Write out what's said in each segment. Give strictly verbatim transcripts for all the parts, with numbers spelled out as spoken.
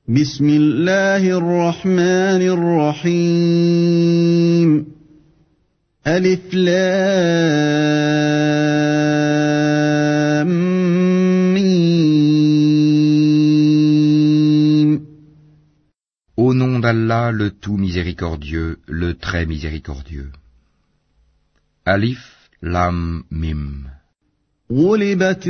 بسم الله الرحمن الرحيم ألف لام ميم. Au nom d'Allah, le tout miséricordieux, le très miséricordieux. Alif, Lam, Mim. غلبت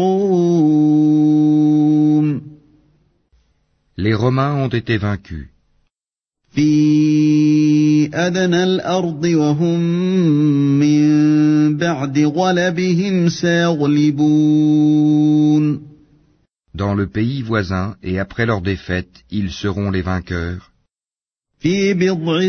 الروم Les Romains ont été vaincus. في أدنى الأرض وهم من بعد غلبهم سيغلبون. Dans le pays voisin, et après leur défaite, ils seront les vainqueurs. في بضع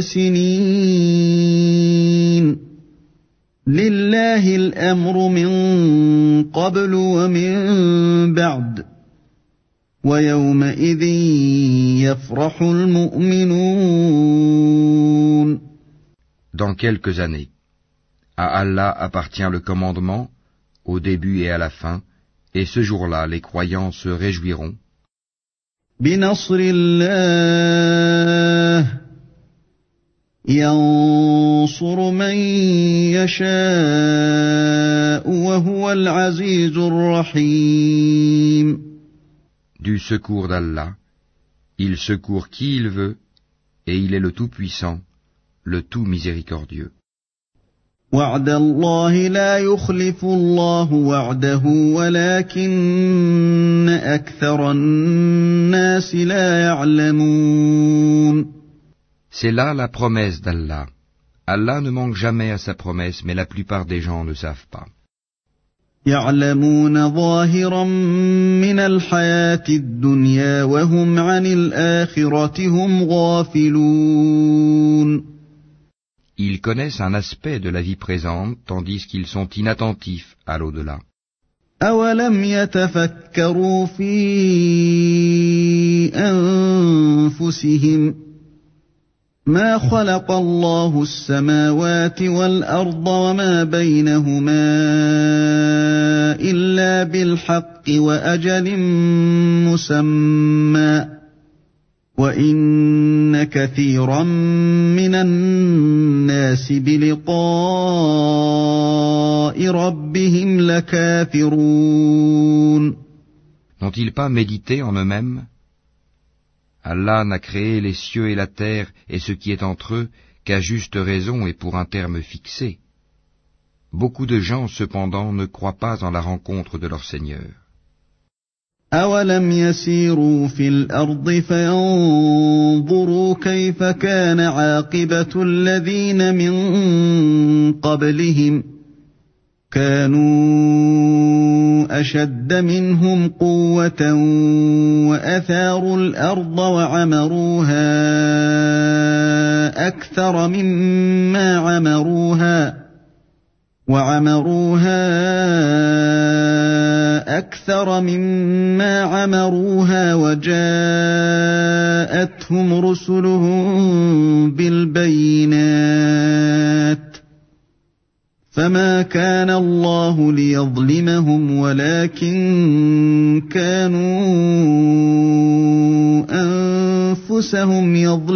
سنين لله الأمر من قبل ومن بعد ويومئذ يفرح المؤمنون. Dans quelques années, à Allah appartient le commandement, au début et à la fin, et ce jour-là, les croyants se réjouiront. بنصر الله ينصر من يشاء وهو العزيز الرحيم. Du secours d'Allah, il secourt qui il veut, et il est le Tout-Puissant, le Tout Miséricordieux. وعد الله لا يخلف الله وعده ولكن أكثر الناس لا يعلمون. C'est là la promesse d'Allah. Allah ne manque jamais à sa promesse, mais la plupart des gens ne savent pas. يعلمون ظاهرا من الحياة الدنيا وهم عن الآخرة هم غافلون. Ils connaissent un aspect de la vie présente, tandis qu'ils sont inattentifs à l'au-delà. أولم يتفكروا في أنفسهم ما خلق الله السماوات والأرض وما بينهما إلا بالحق وأجل مسمى وإن كثيرا من الناس بلقاء ربهم لكافرون. N'ont-ils pas médité en eux-mêmes? Allah n'a créé les cieux et la terre et ce qui est entre eux qu'à juste raison et pour un terme fixé. Beaucoup de gens, cependant, ne croient pas en la rencontre de leur Seigneur. أولم يسيروا في الأرض فينظروا كيف كان عاقبة الذين من قبلهم كانوا أشد منهم قوة وأثاروا الأرض وعمروها أكثر مما عمروها وعمروها أكثر مما عمروها وجاءتهم رسلهم بالبينات فما كان الله ليظلمهم ولكن كانوا أنفسهم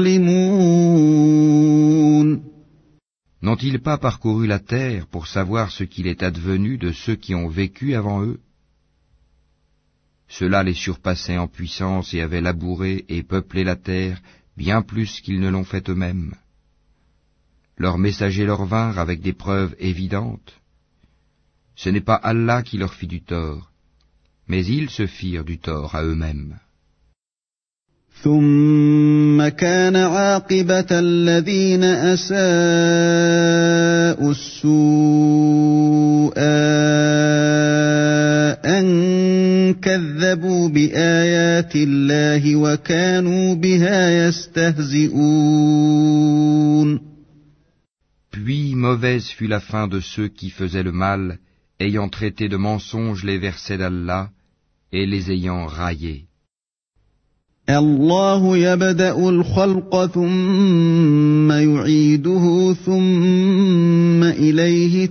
يظلمون. N'ont-ils pas parcouru la terre pour savoir ce qu'il est advenu de ceux qui ont vécu avant eux? Ceux-là les surpassaient en puissance et avaient labouré et peuplé la terre bien plus qu'ils ne l'ont fait eux-mêmes. Leurs messagers leur vinrent avec des preuves évidentes. Ce n'est pas Allah qui leur fit du tort, mais ils se firent du tort à eux-mêmes. ثم كان عاقبة الذين أساءوا السوء أن كذبوا بآيات الله وكانوا بها يستهزئون. Puis mauvaise fut la fin de ceux qui faisaient le mal, ayant traité de mensonges les versets d'Allah et les ayant raillés. الله يبدأ الخلق ثم يعيده ثم إليه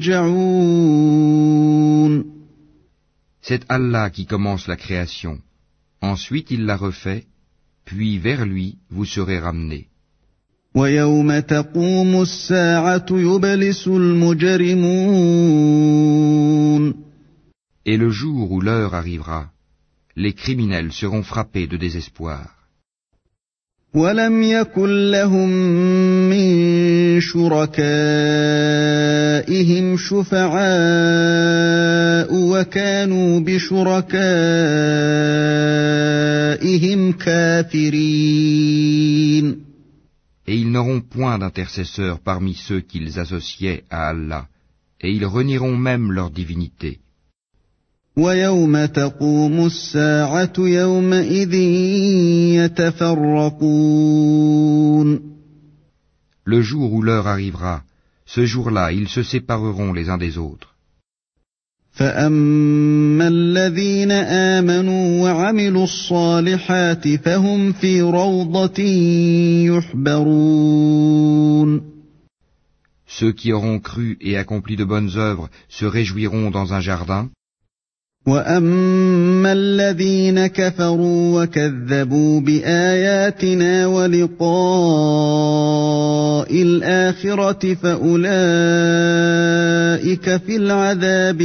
ترجعون. C'est Allah qui commence la création. Ensuite il la refait, puis vers lui vous serez ramenés. ويوم تقوم الساعة يبلس المجرمون. Et le jour où l'heure arrivera, les criminels seront frappés de désespoir. وَلَمْ يَكُنْ لَهُم مِّن شُرَكَائِهِمْ شُفَعَاءُ وَكَانُوا بِشُرَكَائِهِمْ كَافِرِينَ. Et ils n'auront point d'intercesseurs parmi ceux qu'ils associaient à Allah, et ils renieront même leur divinité. وَيَوْمَ تَقُومُ السَّاعَةُ يَوْمَئِذٍ يَتَفَرَّقُونَ. Le jour où l'heure arrivera, ce jour-là, ils se sépareront les uns des autres. فَأَمَّا الَّذِينَ آمَنُوا وَعَمِلُوا الصَّالِحَاتِ فَهُمْ فِي رَوْضَةٍ يُحْبَرُونَ. Ceux qui auront cru et accompli de bonnes œuvres se réjouiront dans un jardin. وَأَمَّا الَّذِينَ كَفَرُوا وَكَذَّبُوا بِآيَاتِنَا وَلِقَاءِ الْآخِرَةِ فَأُولَئِكَ فِي الْعَذَابِ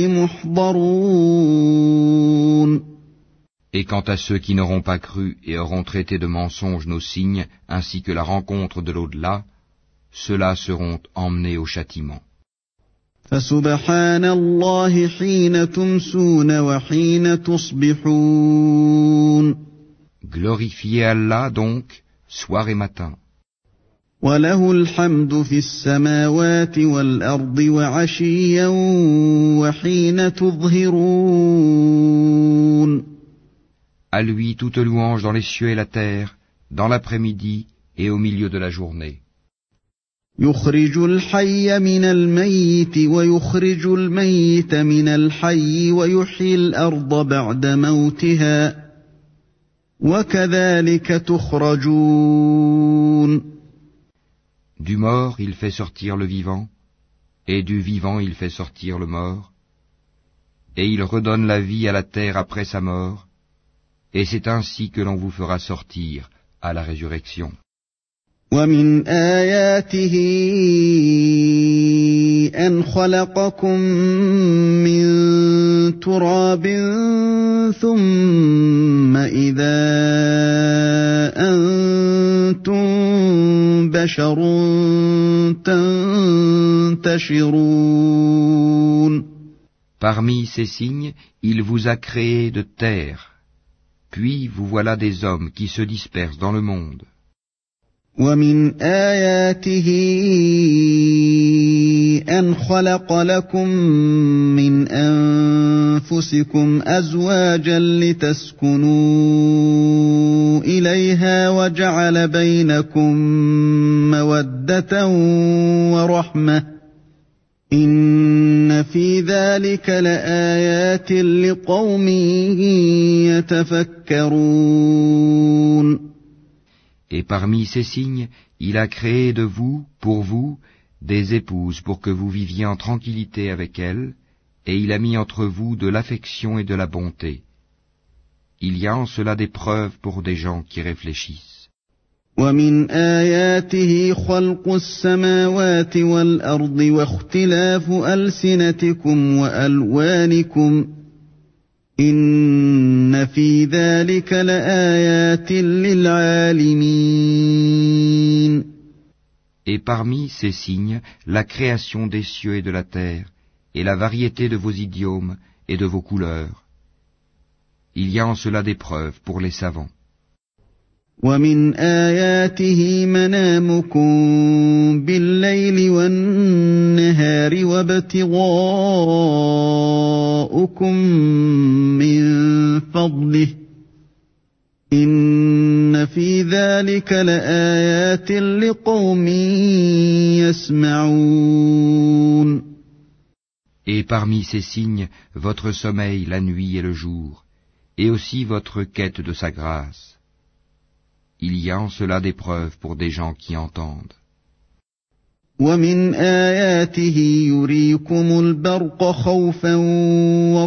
مُحْضَرُونَ. Et quant à ceux qui n'auront pas cru et auront traité de mensonges nos signes, ainsi que la rencontre de l'au-delà, ceux-là seront emmenés au châtiment. فَسُبْحَانَ اللَّهِ حِينَ تُمْسُونَ وَحِينَ تُصْبِحُونَ. Glorifiez Allah donc, soir et matin. وَلَهُ الْحَمْدُ فِي السَّمَاوَاتِ وَالْأَرْضِ وَعَشِيًّا وَحِينَ تُظْهِرُونَ. À lui toute louange dans les cieux et la terre, dans l'après-midi et au milieu de la journée. يُخْرِجُ الْحَيَّ مِنَ الْمَيِّتِ وَيُخْرِجُ الْمَيِّتَ مِنَ الْحَيِّ وَيُحْيِي الْأَرْضَ بَعْدَ مَوْتِهَا وَكَذَلِكَ تُخْرَجُونَ. Du mort il fait sortir le vivant, et du vivant il fait sortir le mort, et il redonne la vie à la terre après sa mort, et c'est ainsi que l'on vous fera sortir à la résurrection. وَمِنْ آيَاتِهِ أَنْ خَلَقَكُم مِّن تُرَابٍ ثُمَّ إِذَا أَنْتُمْ بَشَرٌ تَنْتَشِرُونَ. Parmi ces signes, il vous a créé de terre, puis vous voilà des hommes qui se dispersent dans le monde. وَمِنْ آيَاتِهِ أَنْ خَلَقَ لَكُم مِّنْ أَنفُسِكُمْ أَزْوَاجًا لِتَسْكُنُوا إِلَيْهَا وَجَعَلَ بَيْنَكُم مَّوَدَّةً وَرَحْمَةً إِنَّ فِي ذَلِكَ لَآيَاتٍ لِقَوْمٍ يَتَفَكَّرُونَ. Et parmi ces signes, il a créé de vous, pour vous, des épouses pour que vous viviez en tranquillité avec elles, et il a mis entre vous de l'affection et de la bonté. Il y a en cela des preuves pour des gens qui réfléchissent. وَمِنْ آيَاتِهِ خَلْقُ السَّمَاوَاتِ وَالْأَرْضِ وَاخْتِلَافُ أَلْسِنَتِكُمْ وَأَلْوَانِكُمْ إِنَّ فِي ذَلِكَ لَآيَاتٍ لِلْعَالِمِينَ. Et parmi ces signes, la création des cieux et de la terre, et la variété de vos idiomes et de vos couleurs. Il y a en cela des preuves pour les savants. وَمِنْ آيَاتِهِ مَنَامُكُمْ بِاللَّيْلِ وَالنَّهَارِ وَابْتِغَاؤُكُمْ مِنْ فَضْلِهِ إِنَّ فِي ذَلِكَ لَآيَاتٍ لِقَوْمٍ يَسْمَعُونَ. Et parmi ces signes, votre sommeil la nuit et le jour, et aussi votre quête de sa grâce. Il y a en cela des preuves pour des gens qui entendent. وَمِنْ آيَاتِهِ يُرِيكُمُ الْبَرْقَ خَوْفًا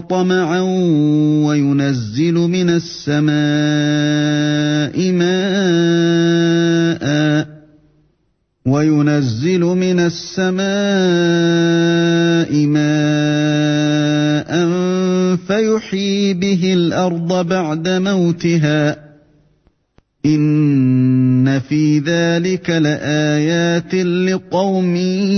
وَطَمَعًا وَيُنَزِّلُ مِنَ السَّمَاءِ مَاءً وينزل من السماء ماء فيحيي به الأرض بعد موتها إن في ذلك لآيات لقوم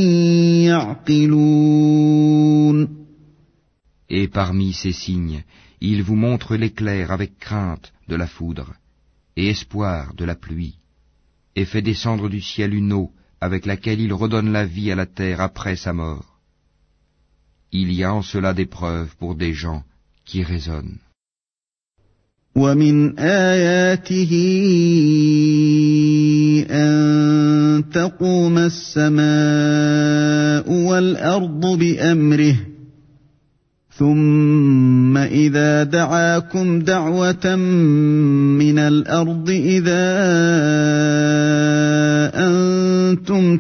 يعقلون. Et parmi ces signes, il vous montre l'éclair avec crainte de la foudre et espoir de la pluie, et fait descendre du ciel une eau avec laquelle il redonne la vie à la terre après sa mort. Il y a en cela des preuves pour des gens qui raisonnent. ومن آياته أن تقوم السماء والأرض بأمره ثم إذا دعاكم دعوة من الأرض إذا أنتم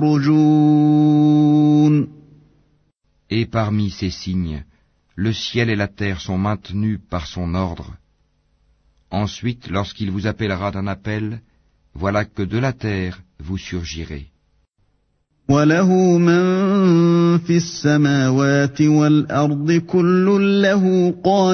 تخرجون. Et parmi ces signes, le ciel et la terre sont maintenus par son ordre. Ensuite, lorsqu'il vous appellera d'un appel, voilà que de la terre vous surgirez. وَلَهُ مَن فِي السَّمَاوَاتِ وَالْأَرْضِ كُلٌّ لَّهُ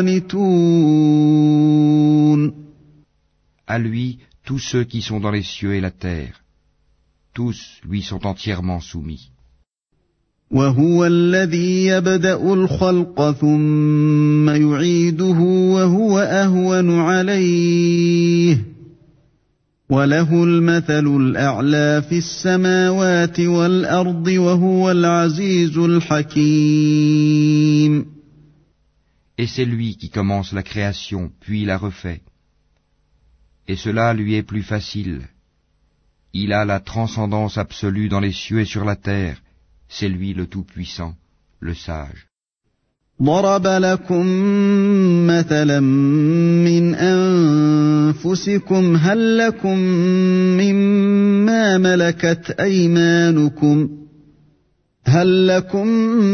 قَانِتُونَ. À lui, tous ceux qui sont dans les cieux et la terre, tous lui sont entièrement soumis. وَهُوَ الَّذِي يَبْدَأُ الْخَلْقَ ثُمَّ يُعِيدُهُ وَهُوَ أَهْوَنُ عَلَيْهِ وَلَهُ الْمَثَلُ الْأَعْلَى فِي السَّمَاوَاتِ وَالْأَرْضِ وَهُوَ الْعَزِيزُ الْحَكِيمُ. Et c'est lui qui commence la création, puis la refait. Et cela lui est plus facile. Il a la transcendance absolue dans les cieux et sur la terre. C'est lui le Tout-Puissant, le Sage. ضرب لكم مثلا من أنفسكم هل لكم مما ملكت أيمانكم هل لكم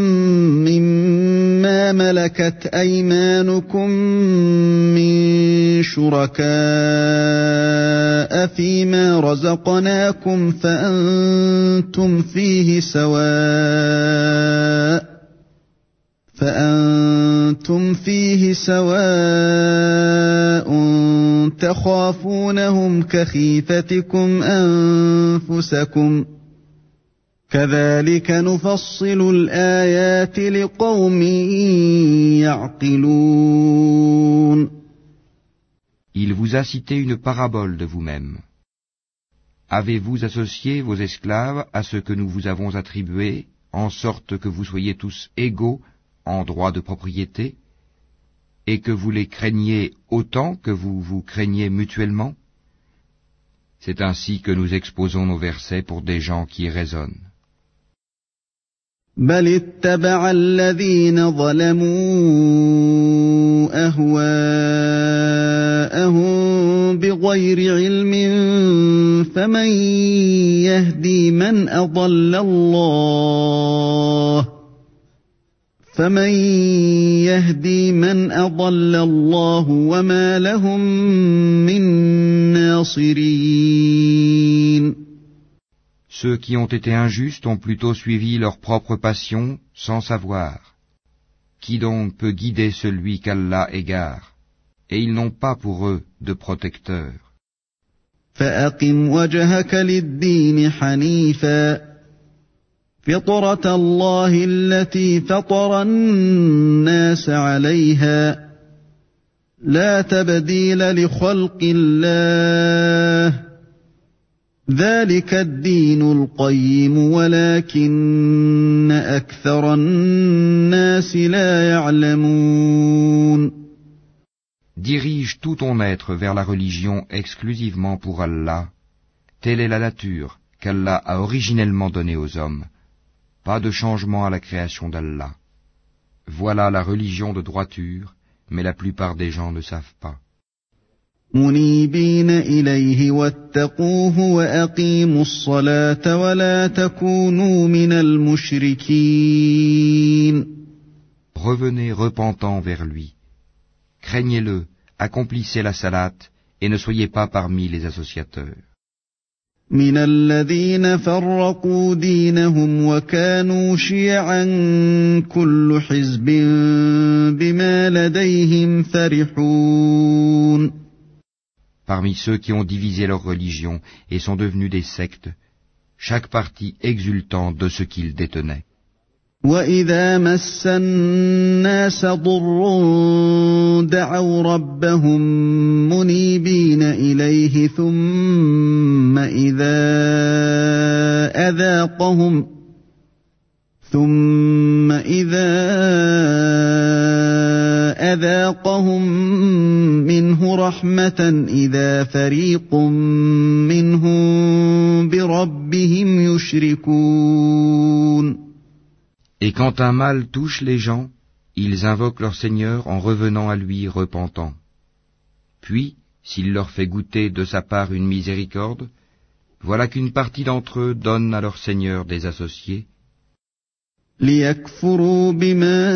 مما ملكت أيمانكم من شركاء فيما رزقناكم فأنتم فيه سواء فأنتم فيه سواء تخافونهم كخيفتكم أنفسكم كذلك نفصل الآيات لقوم يعقلون. Il vous a cité une parabole de vous-même. Avez-vous associé vos esclaves à ce que nous vous avons attribué, en sorte que vous soyez tous égaux en droit de propriété, et que vous les craigniez autant que vous vous craignez mutuellement? C'est ainsi que nous exposons nos versets pour des gens qui raisonnent. بل اتبع الذين ظلموا أهواءهم بغير علم فمن يهدي من أضل الله فمن يهدي من أضل الله وما لهم من ناصرين. Ceux qui ont été injustes ont plutôt suivi leur propre passion sans savoir. Qui donc peut guider celui qu'Allah égare? Et ils n'ont pas pour eux de protecteur. فأقم وجهك للدين حنيفا فطرة الله التي فطر الناس عليها لا تبديل لخلق الله ذلك الدين القيم ولكن أكثر الناس لا يعلمون. Dirige tout ton être vers la religion exclusivement pour Allah. Telle est la nature qu'Allah a originellement donnée aux hommes. Pas de changement à la création d'Allah. Voilà la religion de droiture, mais la plupart des gens ne savent pas. منيبين إليه واتقوه وأقيموا الصلاة ولا تكونوا من المشركين. Revenez repentant vers lui. Craignez-le, accomplissez la salate et ne soyez pas parmi les associateurs. من الذين فرقوا دينهم وكانوا شيعا كل حزب بما لديهم فرحون. Parmi ceux qui ont divisé leur religion et sont devenus des sectes, chaque parti exultant de ce qu'ils détenaient. وَإِذَا مَسَّ النَّاسَ ضُرٌّ دَعَوْا رَبَّهُم مُّنِيبِينَ إِلَيْهِ ثُمَّ إِذَا أَذَاقَهُمْ ثُمَّ إِذَا أَذَاقَهُم مِّنْهُ رَحْمَةً إِذَا فَرِيقٌ مِّنْهُم بِرَبِّهِمْ يُشْرِكُونَ. Et quand un mal touche les gens, ils invoquent leur Seigneur en revenant à lui repentants. Puis, s'il leur fait goûter de sa part une miséricorde, voilà qu'une partie d'entre eux donne à leur Seigneur des associés, لِيَكْفُرُوا بِمَا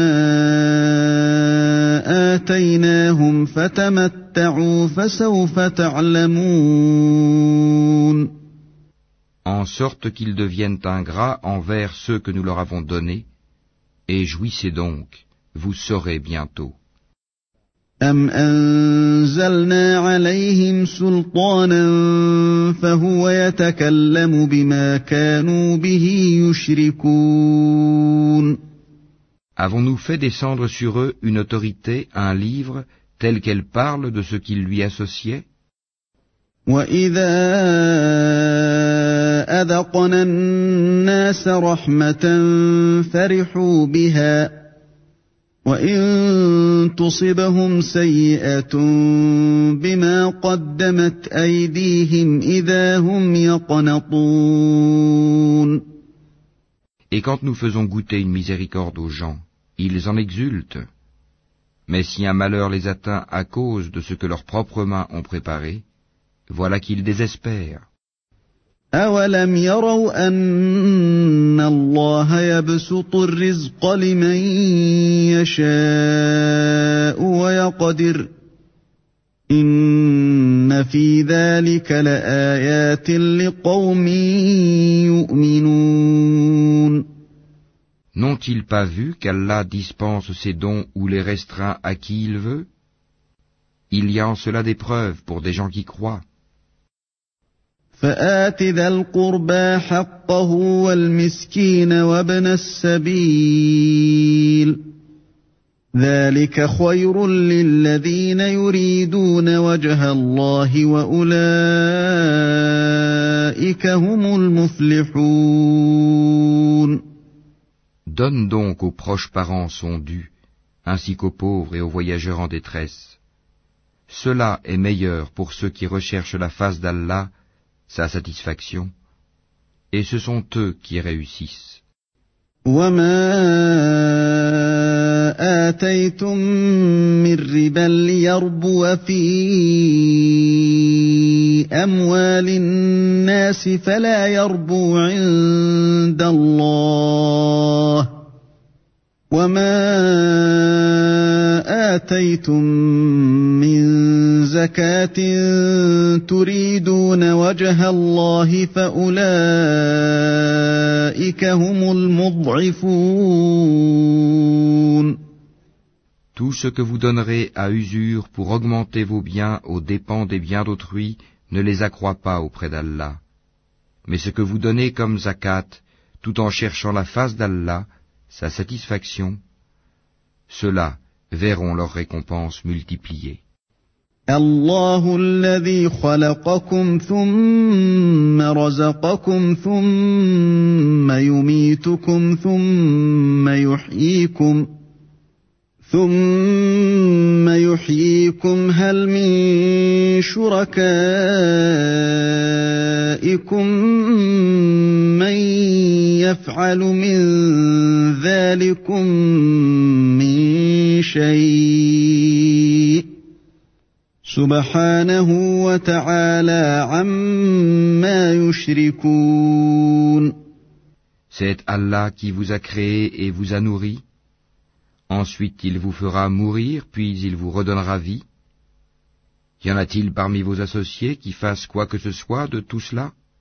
آتَيْنَاهُمْ فَتَمَتَّعُوا فَسَوْفَ تَعْلَمُونَ. en sorte qu'ils deviennent ingrats envers ceux que nous leur avons donnés, et jouissez donc, vous saurez bientôt. أَمْ أَنزَلْنَا عَلَيْهِمْ سُلْطَانًا فَهُوَ يَتَكَلَّمُ بِمَا كَانُوا بِهِ يُشْرِكُونَ. Avons-nous fait descendre sur eux une autorité, un livre, tel qu'elle parle de ce qu'ils lui associaient? وَإِذَا أَذَقْنَا النَّاسَ رَحْمَةً فَرِحُوا بِهَا وَإِن تُصِبْهُمْ سَيِّئَةٌ بِمَا قَدَّمَتْ أَيْدِيهِمْ إِذَا هُمْ يَقْنَطُونَ. Et quand nous faisons goûter une miséricorde aux gens, ils en exultent. Mais si un malheur les atteint à cause de ce que leurs propres mains ont préparé, voilà qu'ils désespèrent. أَوَلَمْ يَرَوْا أَنَّ اللَّهَ يَبْسُطُ الرِّزْقَ لِمَن يَشَاءُ وَيَقْدِرُ إِنَّ فِي ذَلِكَ لَآيَاتٍ لِقَوْمٍ يُؤْمِنُونَ. N'ont-ils pas vu qu'Allah dispense ses dons ou les restreint à qui il veut? Il y a en cela des preuves pour des gens qui croient. فَآتِ ذَا الْقُرْبَى حَقَّهُ وَالْمِسْكِينَ وَابْنَ السَّبِيلِ ذَلِكَ خَيْرٌ لِّلَّذِينَ يُرِيدُونَ وَجْهَ اللَّهِ وَأُولَٰئِكَ هُمُ الْمُفْلِحُونَ. Donne donc aux proches parents son dû, ainsi qu'aux pauvres et aux voyageurs en détresse. Cela est meilleur pour ceux qui recherchent la face d'Allah, sa satisfaction, et ce sont eux qui réussissent. وَمَا آتَيْتُم مِّن رِّبًا لِّيَرْبُوَ فِي أَمْوَالِ النَّاسِ فَلَا يَرْبُو عِندَ اللَّهِ وَمَا آتَيْتُم مِّن زَكَاةٍ تُرِيدُونَ وَجْهَ اللَّهِ فَأُولَٰئِكَ هُمُ الْمُضْعِفُونَ. Tout ce que vous donnerez à usure pour augmenter vos biens aux dépens des biens d'autrui ne les accroît pas auprès d'Allah. Mais ce que vous donnez comme zakat, tout en cherchant la face d'Allah, sa satisfaction, ceux-là verront leur récompense multipliée. الله الذي خلقكم ثم رزقكم ثم يميتكم ثم يحييكم ثم يحييكم هل من شركائكم من يفعل من ذلكم من شيء سبحانه وتعالى عما يشركون. C'est Allah qui vous a créé et vous a nourri. Ensuite il vous fera mourir, puis il vous redonnera vie. Y en a-t-il parmi vos associés qui fassent quoi que ce soit de tout cela?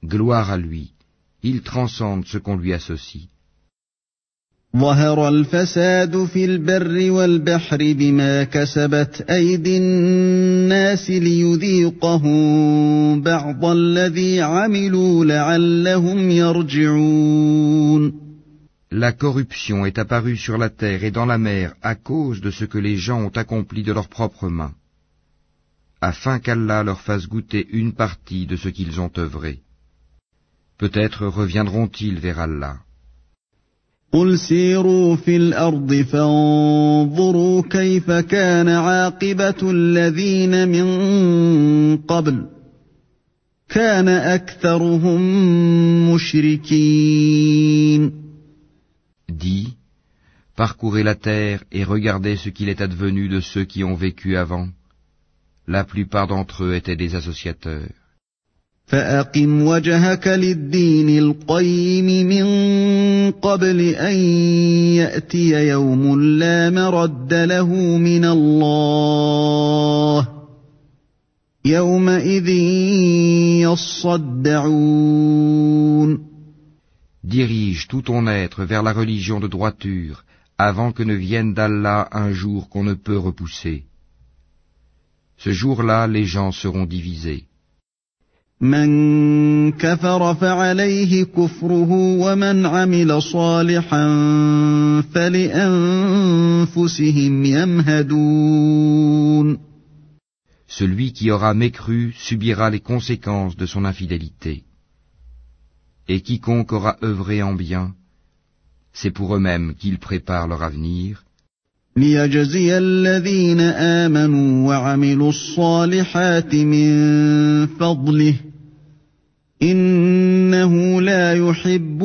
Gloire à lui, il transcende ce qu'on lui associe. ظهر الفساد في البر والبحر بما كسبت أيدي الناس ليذيقهم بعض الذي عملوا لعلهم يرجعون. La corruption est apparue sur la terre et dans la mer à cause de ce que les gens ont accompli de leurs propres mains, afin qu'Allah leur fasse goûter une partie de ce qu'ils ont œuvré. Peut-être reviendront-ils vers Allah. قل سيروا في الأرض فانظروا كيف كان عاقبة الذين من قبل كان أكثرهم مشركين. Dis, parcourez la terre et regardez ce qu'il est advenu de ceux qui ont vécu avant. La plupart d'entre eux étaient des associateurs. فأقم وجهك للدين القيم من قبل أن يأتي يوم لا مرد له من الله يومئذ يصدعون. Dirige tout ton être vers la religion de droiture, avant que ne vienne d'Allah un jour qu'on ne peut repousser. Ce jour-là, les gens seront divisés. من كفر فعليه كفره ومن عمل صالحا فلأنفسهم يمهدون. Celui qui aura mécru subira les conséquences de son infidélité. Et quiconque aura œuvré en bien, c'est pour eux-mêmes qu'ils préparent leur avenir. ليجزي الذين آمنوا وعملوا الصالحات من فضله إنه لا يحب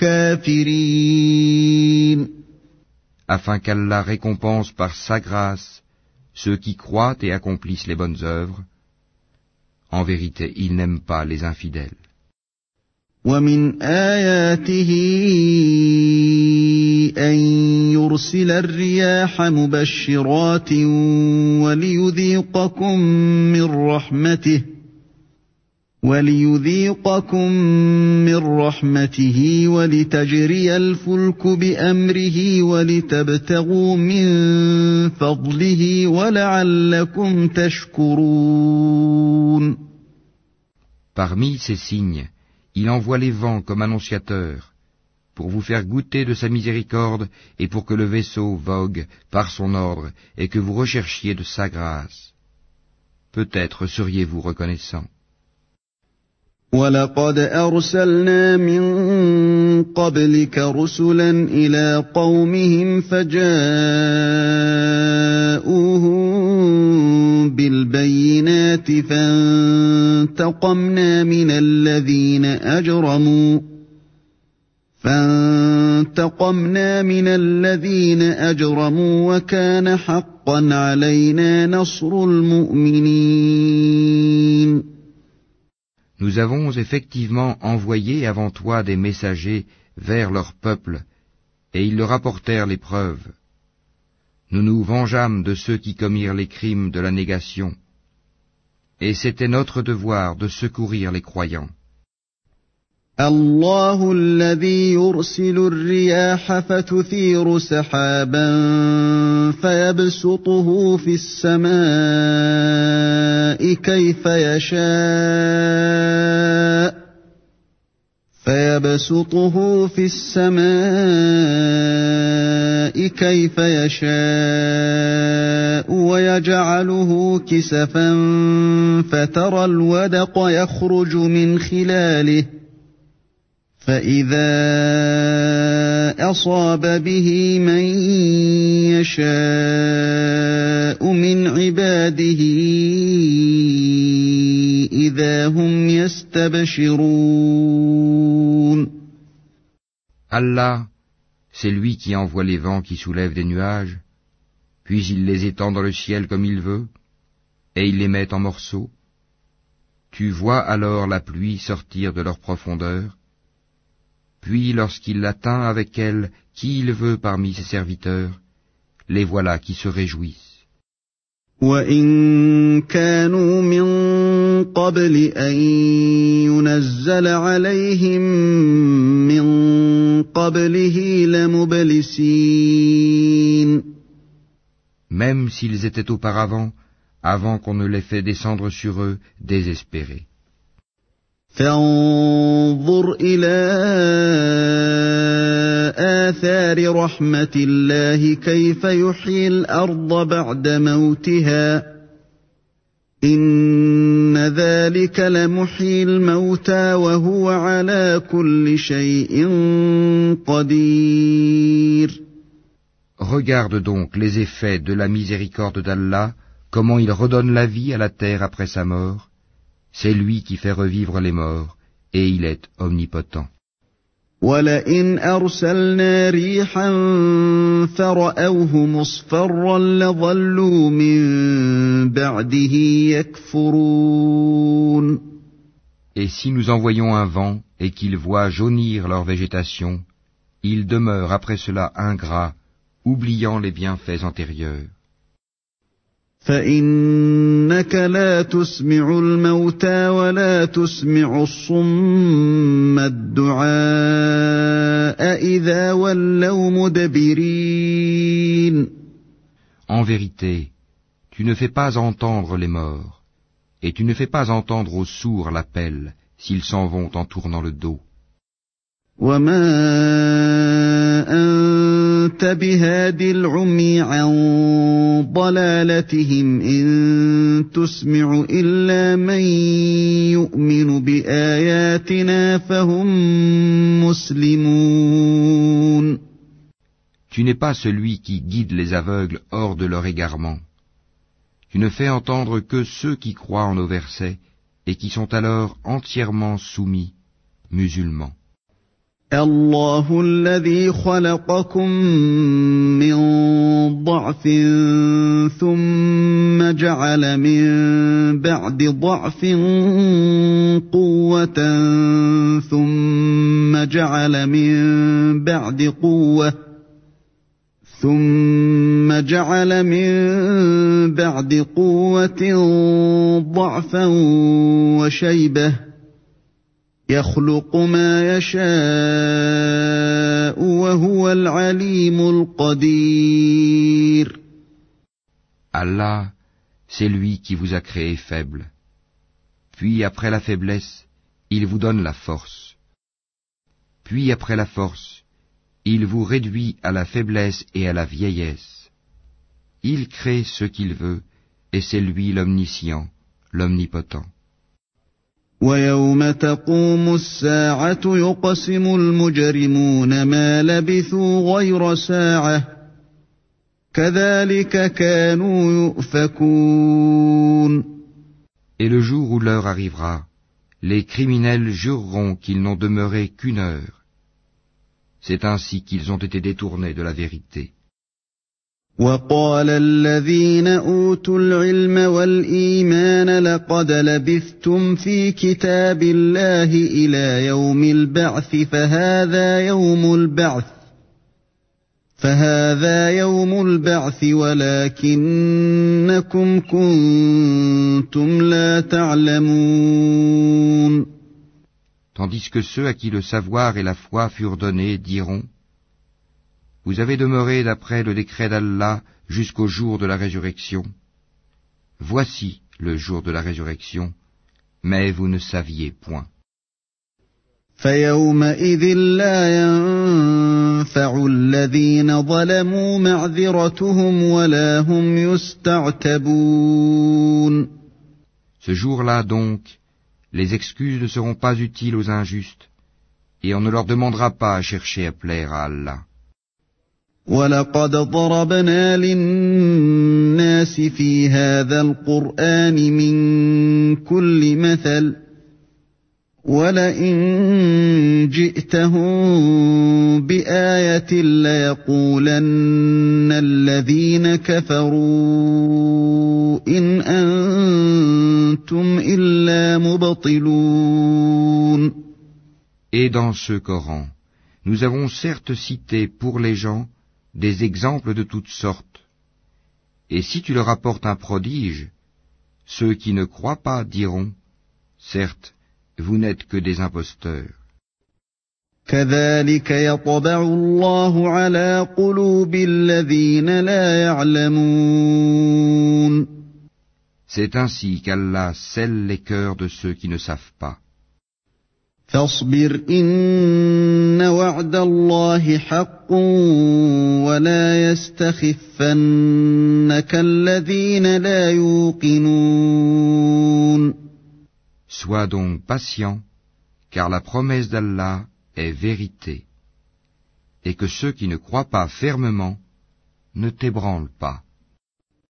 الكافرين. Afin qu'Allah récompense par sa grâce ceux qui croient et accomplissent les bonnes œuvres. En vérité, il n'aime pas les infidèles. ومن آياته أن يرسل الرياح مبشرات وليذيقكم من رحمته وليذيقكم من رحمته ولتجري الفلك بأمره ولتبتغوا من فضله ولعلكم تشكرون. Parmi ces signes, il envoie les vents comme annonciateurs, pour vous faire goûter de sa miséricorde et pour que le vaisseau vogue par son ordre et que vous recherchiez de sa grâce. Peut-être seriez-vous reconnaissants. وَلَقَدْ أَرْسَلْنَا مِن قَبْلِكَ رُسُلًا إِلَىٰ قَوْمِهِمْ فَجَاءُوهُم بِالْبَيِّنَاتِ فَانتَقَمْنَا مِنَ الَّذِينَ أَجْرَمُوا فَانتَقَمْنَا مِنَ الَّذِينَ أَجْرَمُوا وَكَانَ حَقًّا عَلَيْنَا نَصْرُ الْمُؤْمِنِينَ. Nous avons effectivement envoyé avant toi des messagers vers leur peuple, et ils leur apportèrent les preuves. Nous nous vengeâmes de ceux qui commirent les crimes de la négation, et c'était notre devoir de secourir les croyants. الله الذي يرسل الرياح فتثير سحابا فيبسطه في السماء كيف يشاء فيبسطه في السماء كيف يشاء ويجعله كسفا فترى الودق يخرج من خلاله فإذا أصاب به من يشاء من عباده إذا هم يستبشرون. Allah, c'est lui qui envoie les vents qui soulèvent des nuages, puis il les étend dans le ciel comme il veut, et il les met en morceaux. Tu vois alors la pluie sortir de leur profondeur, puis lorsqu'il l'atteint avec elle qui il veut parmi ses serviteurs, les voilà qui se réjouissent. وَإِن كَانُوا مِن قبل أن ينزل عليهم من قبله لمبلسين. Même s'ils étaient auparavant, avant qu'on ne les fait descendre sur eux, désespérés. فانظر إلى آثار رحمة الله كيف يحيي الأرض بعد موتها إن ذلك لمحيي الموتى وهو على كل شيء قدير. Regarde donc les effets de la miséricorde d'Allah, comment il redonne la vie à la terre après sa mort. C'est lui qui fait revivre les morts, et il est omnipotent. وَلَئِنْ أَرْسَلْنَا رِيحًا فَرَأَوْهُ مُصْفَرًّا لَظَلُّوا مِن بَعْدِهِ يَكْفُرُونَ. Et si nous envoyons un vent et qu'ils voient jaunir leur végétation, ils demeurent après cela ingrats, oubliant les bienfaits antérieurs. فَإِنَّكَ لَا تُسْمِعُ الْمَوْتَى وَلَا تُسْمِعُ الصُّمَّ الدُّعَاءَ إِذَا وَلَّوْا مُدْبِرِينَ. En vérité, tu ne fais pas entendre les morts, et tu ne fais pas entendre aux sourds l'appel, s'ils s'en vont en tournant le dos. وَمَا أَنْتَ بِهَادِ الْعُمْيِ عَنْ ضَلَالَتِهِمْ إِن تُسْمِعُ إِلَّا مَنْ يُؤْمِنُ بِآيَاتِنَا فَهُمْ مُسْلِمُونَ. Tu n'es pas celui qui guide les aveugles hors de leur égarement. Tu ne fais entendre que ceux qui croient en nos versets et qui sont alors entièrement soumis, musulmans. الله الذي خلقكم من ضعف ثم جعل من بعد ضعف قوة ثم جعل من بعد قوة ثم جعل من بعد قوة ضعفا وشيبة يخلق ما يشاء وهو العليم القدير. Allah, c'est lui qui vous a créé faible. Puis après la faiblesse, il vous donne la force. Puis après la force, il vous réduit à la faiblesse et à la vieillesse. Il crée ce qu'il veut, et c'est lui l'omniscient, l'omnipotent. وَيَوْمَ تَقُومُ السَّاعَةُ يُقْسِمُ الْمُجْرِمُونَ مَا لَبِثُوا غَيْرَ سَاعَةٍ كَذَلِكَ كَانُوا يُؤْفَكُونَ. Et le jour où l'heure arrivera, les criminels jureront qu'ils n'ont demeuré qu'une heure. C'est ainsi qu'ils ont été détournés de la vérité. وَقَالَ الَّذِينَ أُوتُوا الْعِلْمَ وَالْإِيمَانَ لَقَدْ لَبِثْتُمْ فِي كِتَابِ اللَّهِ إِلَى يَوْمِ الْبَعْثِ فَهَذَا يَوْمُ الْبَعْثِ فَهَذَا يَوْمُ الْبَعْثِ وَلَكِنَّكُمْ كُنْتُمْ لَا تَعْلَمُونَ. Tandis que ceux à qui le savoir et la foi furent donnés diront: Vous avez demeuré d'après le décret d'Allah jusqu'au jour de la résurrection. Voici le jour de la résurrection, mais vous ne saviez point. فَيَوْمَئِذٍ لَا يَنفَعُ الَّذِينَ ظَلَمُوا مَعْذِرَتُهُمْ وَلَا هُمْ يُسْتَعْتَبُونَ. Ce jour-là donc, les excuses ne seront pas utiles aux injustes, et on ne leur demandera pas à chercher à plaire à Allah. وَلَقَدْ ضَرَبْنَا لِلنَّاسِ فِي هَذَا الْقُرْآنِ مِنْ كُلِّ مَثَلٍ وَلَئِنْ جِئْتَهُمْ بِآيَةٍ لَيَقُولَنَّ الَّذِينَ كَفَرُوا إِنْ أَنْتُمْ إِلَّا مُبْطِلُونَ. Et dans ce Coran, nous avons certes cité pour les gens des exemples de toutes sortes. Et si tu leur apportes un prodige, ceux qui ne croient pas diront: Certes, vous n'êtes que des imposteurs. كذلك يطبع الله على قلوب الذين لا يعلمون. C'est ainsi qu'Allah scelle les cœurs de ceux qui ne savent pas. فاصبر إن وعد الله حق ولا يستخفنك الذين لا يوقنون. Sois donc patient, car la promesse d'Allah est vérité, et que ceux qui ne croient pas fermement ne t'ébranlent pas.